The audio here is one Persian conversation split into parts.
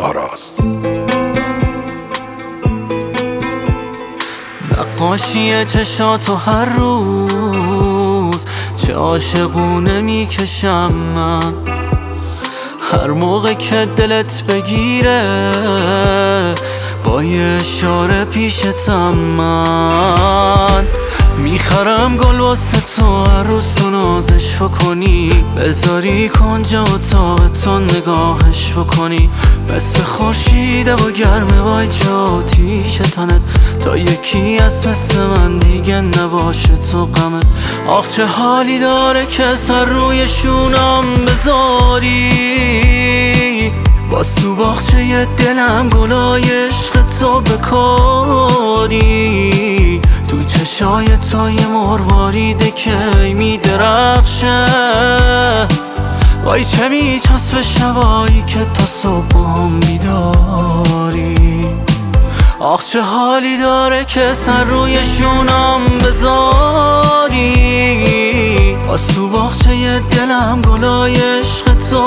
آراز. نقاشی چشاتو هر روز چه عاشقونه میکشم من، هر موقع که دلت بگیره با یه اشاره پیشتم من میخرم گل واسه تو، هر روز تو نازش بکنی، بذاری کنج اتاقتو نگاهش بکنی، مثل خورشیده و گرمه وای جا آتیش تنت، تا یکی از مثل من دیگه نباشه تو غمت. آخ چه حالی داره که سر روی شونم بذاری، باز تو باغچه دلم گلای عشق تو بکاری، تو چشای تو یه مرواریده که میدرخشه، وای چه میچسبه شبایی که تا صبح هم بیداری. آخ چه حالی داره که سر روی شونم بذاری، باز تو باغچه دلم گلای عشق تو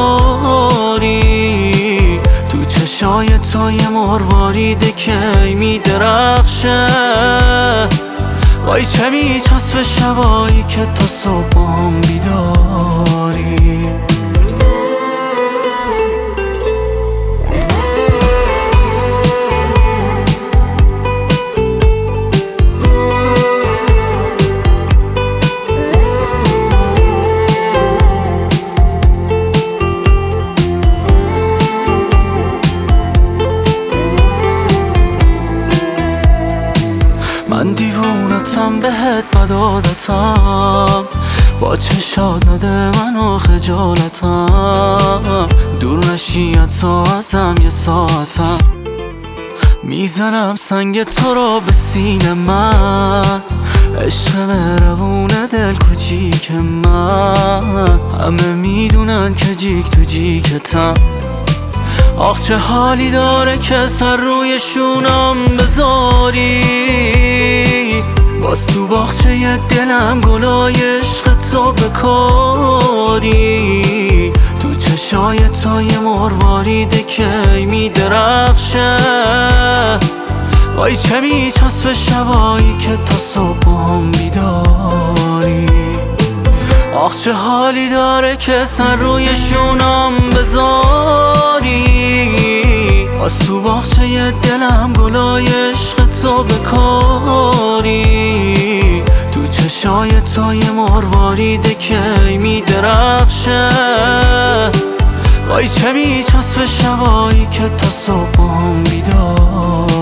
بکاری، تو چشای تو یه مرواریده که میدرخشه، وای چه میچسبه شبایی که تا صبح هم بیداری. من دیوونتم بهت بد عادتم، با چشات نده منو خجالتم، دور نشی حتی ازم یه ساعتم، میزنم سنگ تو رو به سینه من، عشق مهربون دل کوچیک من، همه میدونن که جیک تو جیکتم. آخ چه حالی داره که سر روی شونم بذاری، باز تو باغچه دلم گلای عشق تو بکاری، تو چشای تو یه مرواریده که میدرخشه، وای چه میچسبه شبایی که تا صبح هم بیداری. آخ چه حالی داره که سر روی شونم بذاری، باز تو باغچه دلم گلای عشق تو بکاری، تو چشای تو یه مرواریده که میدرخشه، وای چه میچسبه شبایی که تا صبح هم بیداری.